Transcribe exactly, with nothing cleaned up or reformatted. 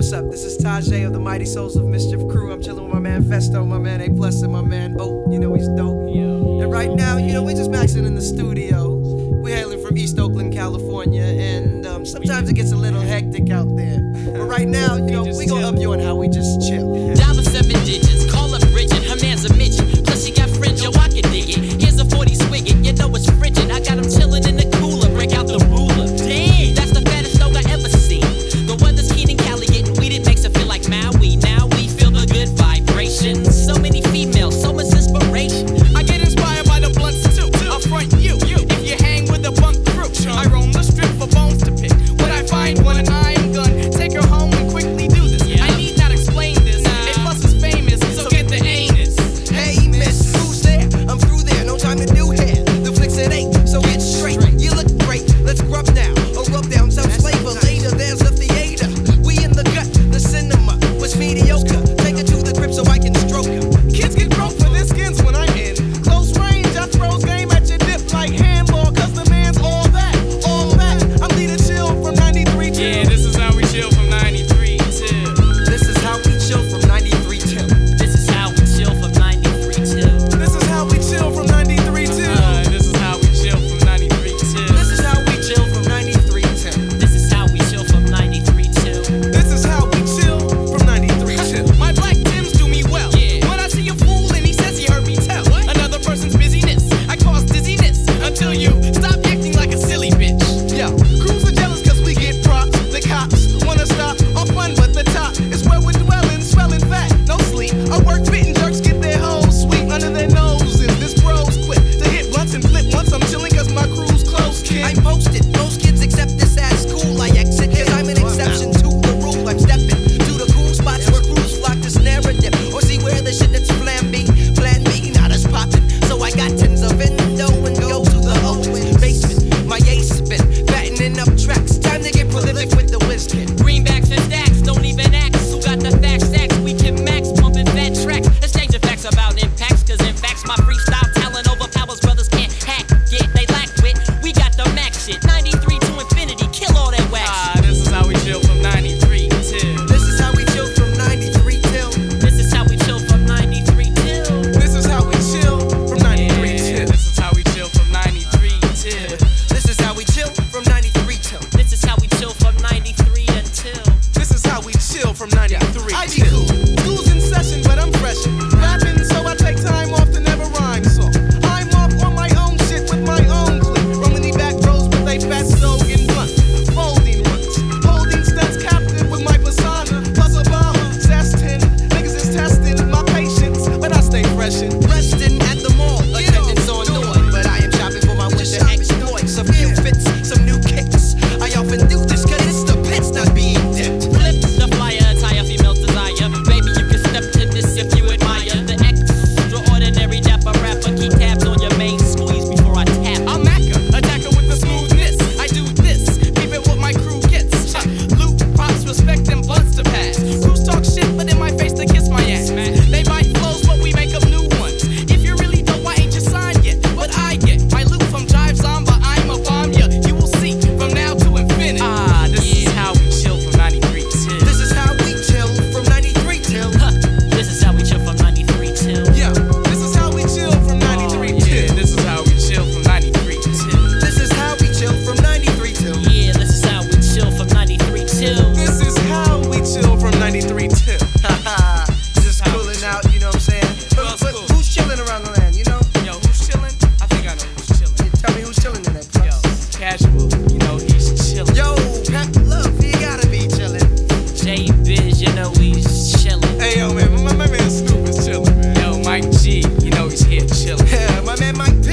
what's up? This is Tajay of the Mighty Souls of Mischief crew. I'm chilling with my man Festo, my man A Plus, and my man O. You know he's dope. Yo. And right now, you know, we're just maxing in the studio. We're hailing from East Oakland, California, and um, sometimes it gets a little hectic out there. But right now, you know, we gonna up you on how we just chill. Dollar seven digits, call up Bridget, her man's a midget. Plus she got fringe, yo, I can dig it. Here's a forty swigget, you know it's frigid. I got him chillin' in the cooler, break out the ruler. Damn, that's the fattest dog I ever seen. The weather's keen in Cali, getting weeded makes it feel like Maui. Now we feel the good vibrations. So many females, so much inspiration. I get inspired by the blunts too. I'll front you, you. If you hang with the bunk crew, I roam the strip for bones to pick. When I find one and I'm gun, take her home and quickly do this. I need not explain this. A Plus is famous, so get the anus. Hey miss, who's there? I'm through there, no time to do hair. The flicks at eight, so get straight. You look great, let's grub now. Or rub down some flavor later. There's the theater. We in the gut, the cinema was mediocre. Take her to the crib so I can stroke her. Kids get broke for their skins when I'm in close range. I throws game at your dip like handball, cause the man's all that, all that. I'm leading chill from ninety-three till. Yeah, this is how we chill from ninety-three till. This is how we chill from ninety-three till. This is how we chill from ninety-three till. This is how we chill from ninety-three till. Uh, this is how we chill from ninety-three till. This is how we chill from ninety-three till. This is how we chill from ninety-three till. This is how we chill from ninety-three till. My black Tims do me well. Yeah. When I see a fool and he says he heard me tell another person's busyness, I cause dizziness until you stop acting like a silly bitch. Yeah, crews are jealous cause we get props. The cops wanna stop our fun, but the top is where we're dwelling, swelling fat, no sleep. Our work fitting jerks get their hoes sweet under their noses. This bro's quick to hit blunts and flip once I'm chilling cause my crew's close, kid. I posted, most kids accept this as cool. I exit cause I'm an exception to the rule. I'm stepping to the cool spots where crews flock to snare a dip or see where the shit that's plan B, plan B, not as poppin'. So I got tens of endo and go to the Owen basement. My ace spin, fattening up tracks. Time to get prolific with the whiz kid. Greenbacks and stacks, don't even ask. Who got the facts stacks? We can max, pumping fat tracks. Exchanging facts about impacts, cause in facts my freestyle talent overpowers brothers can't hack. Get they lack wit, we got the max shit. ninety-three to infinity, kill all that wax. Ah, this is how we chill from ninety-three till. This is how we chill from ninety-three till. This is how we chill from ninety-three till. This is how we chill from ninety-three Yeah, till. this is how we chill from ninety-three till. This is how we chill from ninety-three till. This is how we chill from ninety-three until. This is how we chill from ninety-three I be cool. School's in session, but I'm fresh. Rapping, so I take time off to never rhyme. So I'm off on my own shit with my own clique. Roaming the back rows with a fat stove and blunt. Folding runs, holding stunts captive with my persona. Plus a bomber, zestin'. Niggas is testing my patience, but I stay freshin'. Resting at the mall, attendance on door. But I am shopping for my winter exploits. A few fits, some new kicks. I often do this cause it's the pits not being dipped. Flip the flyer, attire female desire. Baby, you can step to this if you admire the extraordinary dapper rapper. Keep tabs on your main squeeze before I tap. I'm Macca, attacker with the smoothness. I do this, keep it what my crew gets. Huh. Loot, props, respect, and blunts to pass. Crews talk shit, but in my face they kiss my ass. They bite flows, but we make up new ones. If you really don't, why ain't you signed yet? What I get, my loot from Jive Zomba, I'm a bomb ya. You will see from now to infinity. Ah, this is how we chill from ninety-three till. This is how we chill from ninety-three till. Huh. This is how we chill from ninety-three till. Yeah, this is how we chill from ninety-three Oh, yeah, till. this is how we chill from ninety-three till. This is how we chill from ninety-three till. Yeah, this is how we chill from ninety-three till. This is how we chill from ninety-three till. Haha, just cooling out, you know what I'm saying? But, Well, but cool. who's chilling around the land, you know? Yo, who's chilling? I think I know who's chilling. Yeah, tell me who's chilling in that Yo, place. Casual, you know he's chilling. Yo, Pep Love, he gotta be chilling. J Biz, you know he's chillin'. Hey, yo, man, my, my man Snoop is chilling, man. Yo, Mike G, you know he's here chilling. Yeah, my man Mike